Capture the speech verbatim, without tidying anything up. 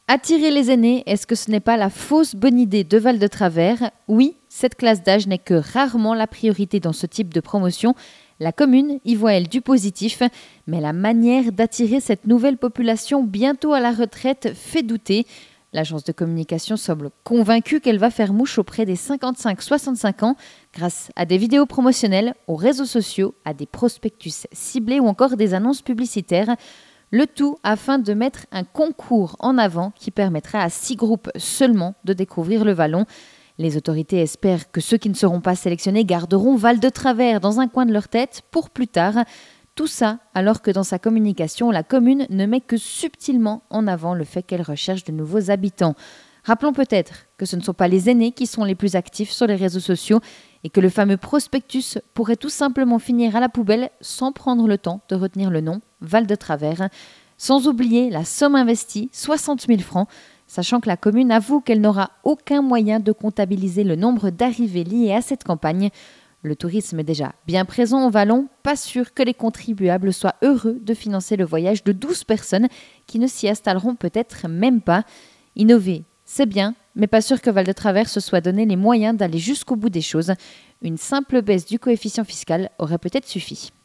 Attirer les aînés, est-ce que ce n'est pas la fausse bonne idée de Val de Travers ? Oui, cette classe d'âge n'est que rarement la priorité dans ce type de promotion. La commune y voit, elle, du positif, mais la manière d'attirer cette nouvelle population bientôt à la retraite fait douter. L'agence de communication semble convaincue qu'elle va faire mouche auprès des cinquante-cinq soixante-cinq ans grâce à des vidéos promotionnelles, aux réseaux sociaux, à des prospectus ciblés ou encore des annonces publicitaires. Le tout afin de mettre un concours en avant qui permettra à six groupes seulement de découvrir le Vallon. Les autorités espèrent que ceux qui ne seront pas sélectionnés garderont Val de Travers dans un coin de leur tête pour plus tard. Tout ça alors que dans sa communication, la commune ne met que subtilement en avant le fait qu'elle recherche de nouveaux habitants. Rappelons peut-être que ce ne sont pas les aînés qui sont les plus actifs sur les réseaux sociaux et que le fameux prospectus pourrait tout simplement finir à la poubelle sans prendre le temps de retenir le nom Val de Travers. Sans oublier la somme investie, soixante mille francs, sachant que la commune avoue qu'elle n'aura aucun moyen de comptabiliser le nombre d'arrivées liées à cette campagne. Le tourisme est déjà bien présent au Vallon, pas sûr que les contribuables soient heureux de financer le voyage de douze personnes qui ne s'y installeront peut-être même pas. Innover, c'est bien, mais pas sûr que Val de Travers se soit donné les moyens d'aller jusqu'au bout des choses. Une simple baisse du coefficient fiscal aurait peut-être suffi.